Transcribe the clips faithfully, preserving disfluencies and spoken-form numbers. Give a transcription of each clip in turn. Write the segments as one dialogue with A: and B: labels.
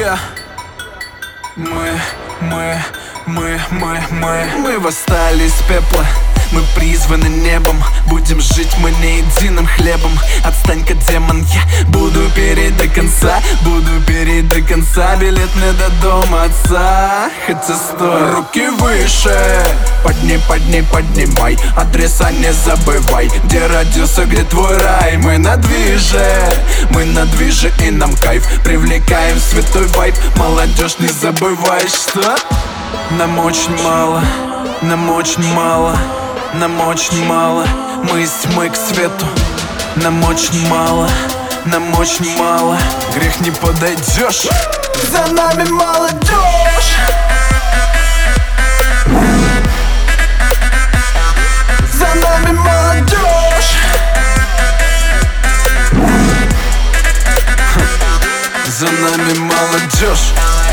A: Yeah. Мы, мы, мы, мы, мы Мы восстали из пепла, мы призваны небом. Будем жить мы не единым хлебом. Отстань-ка, демон, я буду переть до конца. Буду переть до конца. Билет мне до дома отца. Хотя стой, руки выше. Подни, подни, поднимай. Адреса не забывай. Где родился, где твой рай. Мы на движе, мы на движе и нам кайф. Привлекаем святой вайб. Молодежь, не забывай, что нам очень мало, нам очень мало, нам очень мало. Мы из тьмы к свету. Нам очень мало, нам очень мало. Грех не подойдешь. За нами молодежь. За нами молодежь. За нами молодежь.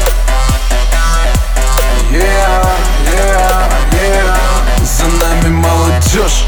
A: Yeah, yeah, yeah. За нами молодежь.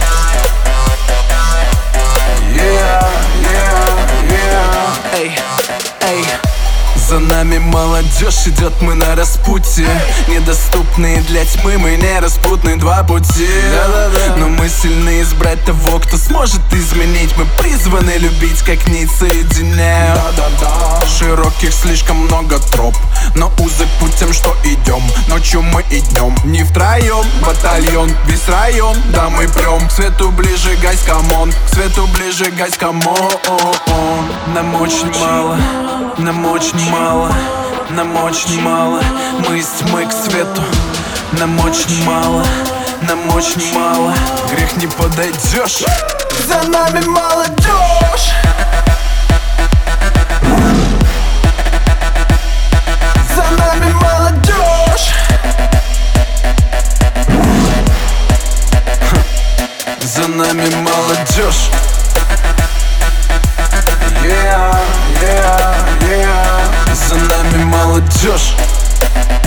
A: Yeah, yeah, yeah. Эй, эй. За нами молодежь идет, мы на распутье. Недоступные для тьмы, мы не распутные два пути. Да-да-да. Но мы сильны избрать того, кто сможет изменить. Мы призваны любить, как нить соединяем. Да-да-да. Широких слишком много троп, но узок путь тем, что идем. Ночью мы и днем, не втроем. Батальон, весь район, да мы прем. К свету ближе, гайс, камон. К свету ближе, гайс, камон. Нам очень мало, нам очень мало, нам очень мало. Мы из тьмы к свету. Нам очень мало, нам очень мало. Грех не подойдешь. За нами молодежь. За нами молодежь. За нами молодежь. Yeah, yeah, yeah. За нами молодежь.